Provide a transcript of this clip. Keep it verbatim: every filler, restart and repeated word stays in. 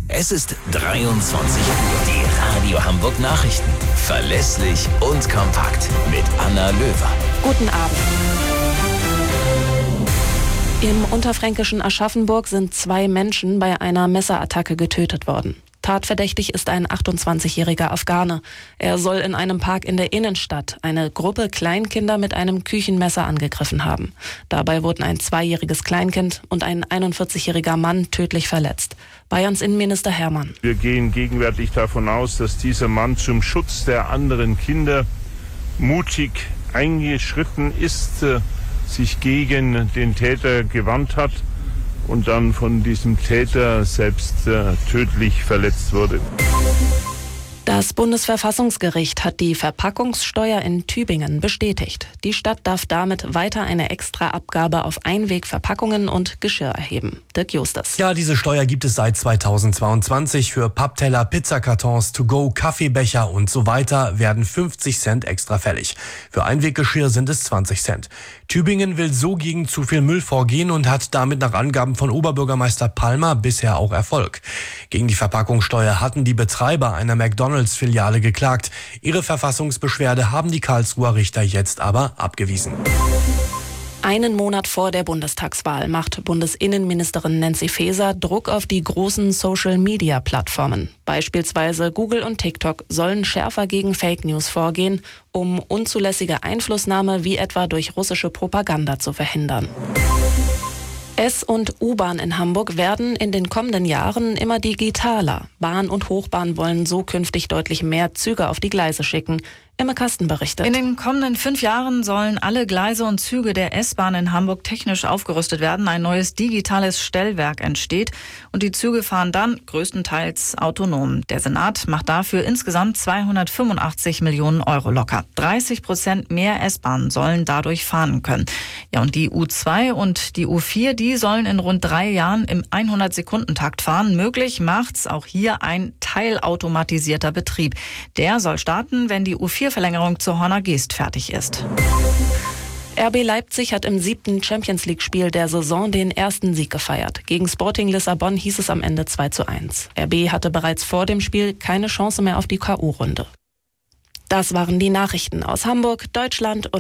Es ist dreiundzwanzig Uhr. Die Radio Hamburg Nachrichten. Verlässlich und kompakt mit Anna Löwer. Guten Abend. Im unterfränkischen Aschaffenburg sind zwei Menschen bei einer Messerattacke getötet worden. Tatverdächtig ist ein achtundzwanzigjähriger Afghane. Er soll in einem Park in der Innenstadt eine Gruppe Kleinkinder mit einem Küchenmesser angegriffen haben. Dabei wurden ein zweijähriges Kleinkind und ein einundvierzigjähriger Mann tödlich verletzt. Bayerns Innenminister Hermann. Wir gehen gegenwärtig davon aus, dass dieser Mann zum Schutz der anderen Kinder mutig eingeschritten ist, sich gegen den Täter gewandt hat und dann von diesem Täter selbst äh, tödlich verletzt wurde. Das Bundesverfassungsgericht hat die Verpackungssteuer in Tübingen bestätigt. Die Stadt darf damit weiter eine Extraabgabe auf Einwegverpackungen und Geschirr erheben. Dirk Justus. Ja, diese Steuer gibt es seit zweitausendzweiundzwanzig. Für Pappteller, Pizzakartons, To-Go, Kaffeebecher und so weiter werden fünfzig Cent extra fällig. Für Einweggeschirr sind es zwanzig Cent. Tübingen will so gegen zu viel Müll vorgehen und hat damit nach Angaben von Oberbürgermeister Palmer bisher auch Erfolg. Gegen die Verpackungssteuer hatten die Betreiber einer McDonalds-Filiale geklagt. Ihre Verfassungsbeschwerde haben die Karlsruher Richter jetzt aber abgewiesen. Einen Monat vor der Bundestagswahl macht Bundesinnenministerin Nancy Faeser Druck auf die großen Social-Media-Plattformen. Beispielsweise Google und TikTok sollen schärfer gegen Fake News vorgehen, um unzulässige Einflussnahme wie etwa durch russische Propaganda zu verhindern. S- und U-Bahn in Hamburg werden in den kommenden Jahren immer digitaler. Bahn und Hochbahn wollen so künftig deutlich mehr Züge auf die Gleise schicken. Imme Kasten berichtet. In den kommenden fünf Jahren sollen alle Gleise und Züge der S-Bahn in Hamburg technisch aufgerüstet werden. Ein neues digitales Stellwerk entsteht und die Züge fahren dann größtenteils autonom. Der Senat macht dafür insgesamt zweihundertfünfundachtzig Millionen Euro locker. dreißig Prozent mehr S-Bahnen sollen dadurch fahren können. Ja, und die U zwei und die U vier, die sollen in rund drei Jahren im hundert-Sekunden-Takt fahren. Möglich macht's auch hier ein teilautomatisierter Betrieb. Der soll starten, wenn die U vier Verlängerung zur Horner Geest fertig ist. R B Leipzig hat im siebten Champions-League-Spiel der Saison den ersten Sieg gefeiert. Gegen Sporting Lissabon hieß es am Ende zwei zu eins. R B hatte bereits vor dem Spiel keine Chance mehr auf die K O-Runde. Das waren die Nachrichten aus Hamburg, Deutschland und